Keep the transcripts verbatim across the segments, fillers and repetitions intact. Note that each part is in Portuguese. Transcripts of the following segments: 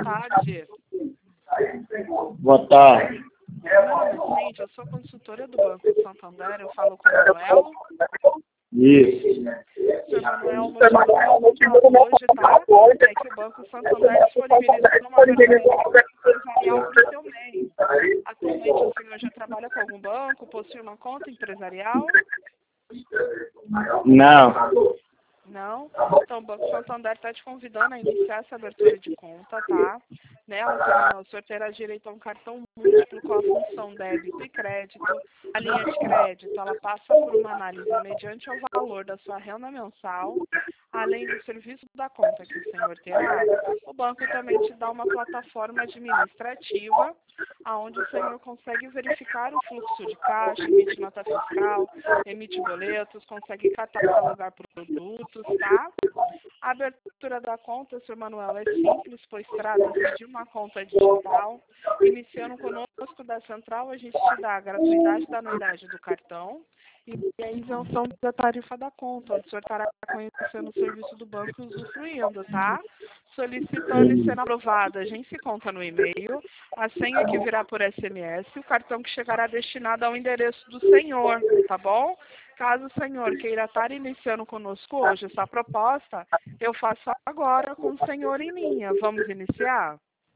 tarde. Boa tarde. Meu nome é Cindy, eu sou consultora do Banco de Santander, eu falo com o Manuel. Isso. Senhor Manuel, o motivo do meu contato hoje, tá? É que o Banco Santander disponibilizou uma abertura empresarial para o seu meio. Atualmente o senhor já trabalha com algum banco, possui uma conta empresarial? Não. Não? Então, o Banco Santander está te convidando a iniciar essa abertura de conta, tá? Nela, senhor Manuel, o senhor terá direito a um cartão múltiplo com a função débito e crédito. A linha de crédito, ela passa por uma análise mediante o valor da sua renda mensal, além do serviço da conta que o senhor terá. O banco também te dá uma plataforma administrativa, onde o senhor consegue verificar o fluxo de caixa, emite nota fiscal, emite boletos, consegue catalogar produtos, tá? A abertura da conta, senhor Manuel, é simples, pois trata-se de uma conta digital. Iniciando conosco da Central, a gente te dá a gratuidade da anuidade do cartão e a isenção da tarifa da conta, onde o senhor estará conhecendo o serviço do banco e usufruindo, tá? Solicitando e sendo aprovada, a gente se conta no e-mail, a senha que virá por S M S e o cartão que chegará destinado ao endereço do senhor, tá bom? Caso o senhor queira estar iniciando conosco hoje essa proposta, eu faço agora com o senhor em linha. Vamos iniciar?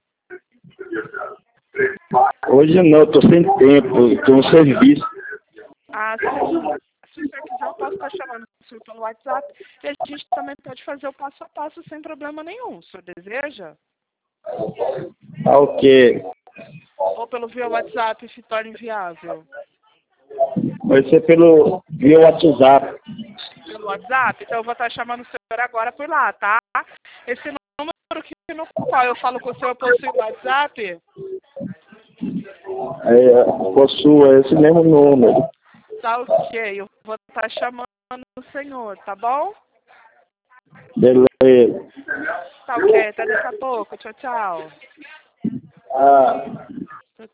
Hoje não, estou sem tempo, estou no serviço. Ah, sim. Se o senhor quiser, eu posso estar chamando o senhor pelo WhatsApp e a gente também pode fazer o passo a passo sem problema nenhum. O senhor deseja? Tá ok. Ou pelo via WhatsApp se torna inviável? Vai ser pelo via WhatsApp. Pelo WhatsApp? Então eu vou estar chamando o senhor agora por lá, tá? Esse número que no qual eu falo com o senhor possui o WhatsApp? É, possuo esse mesmo número. Tá ok, eu vou estar chamando o senhor, tá bom? Beleza. Tá ok, até daqui a pouco. Tchau, tchau. Ah.